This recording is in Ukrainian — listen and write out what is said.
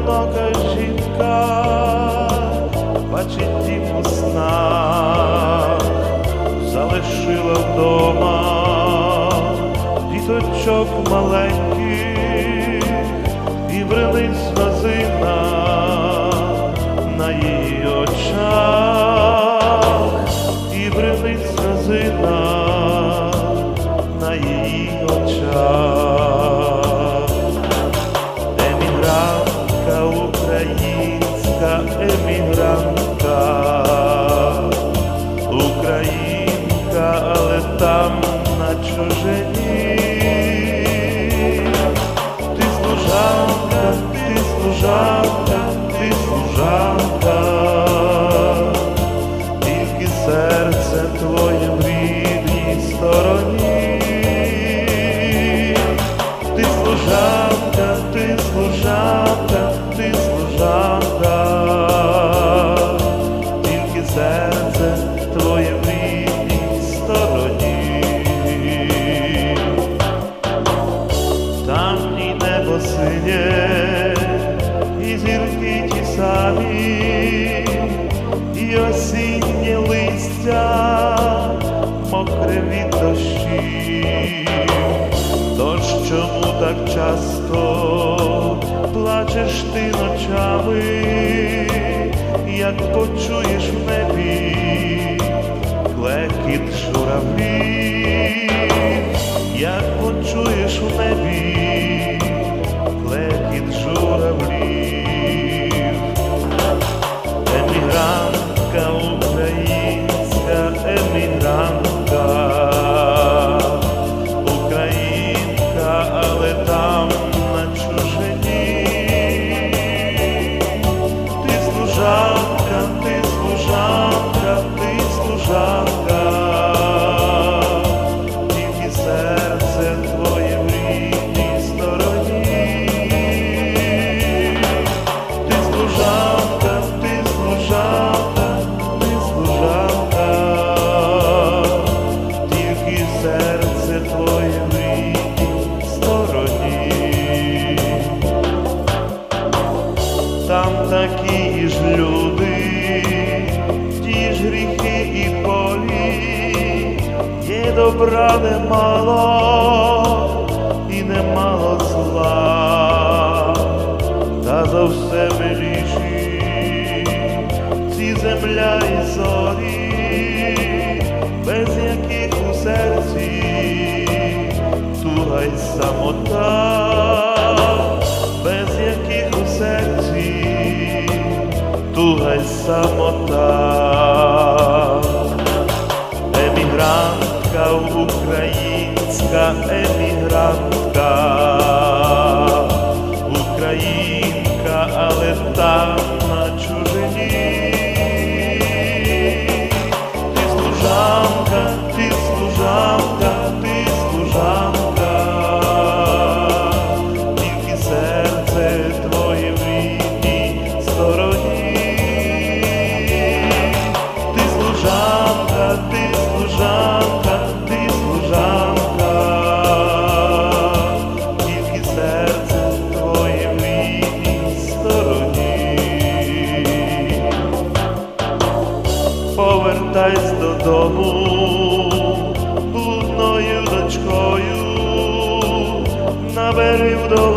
одинока жінка бачить дім у снах, залишила вдома діточок маленьких, і бринить сльозина на її очах, і бринить сльозина на її очах. Емігрантка, українська емігрантка, українка, але там на чужині. Ти служанка, ти служанка, ти служанка, тільки серце твоє в рідній стороні. Ти служанка, ти служанка, ти служанка, тільки серце твоє в рідній стороні. Там ні небо синє, і зірки ті самі, і осіннє листя мокре від дощів. Тож чому так часто плачеш ти ночами, як почуєш в небі клекіт журавлів, як почуєш у небі клекіт журавлів. Емігрантка, українська емігрантка, українка, але там на чужині. Ти служанка, ти служанка, ти служанка, тільки серце твоє в рідній стороні. Ти служанка, ти служанка, ти служанка, тільки серце твоє в рідній стороні. Там такі ж люди, ті ж гріхи і болі, є добра немало і немало зла, та за все миліші ці земля і зорі, без яких у серці туга й самота, без яких у серці туга й самота. Емігрантка, українська емігрантка, українка, але там на чужині. Ти служанка, ти служанка, ти служанка, тільки серце твоє в рідній стороні. Ти служанка, ти служанка, ти служанка, тільки серце твоє в рідній стороні. Повертайся додому блудною дочкою, набери вдову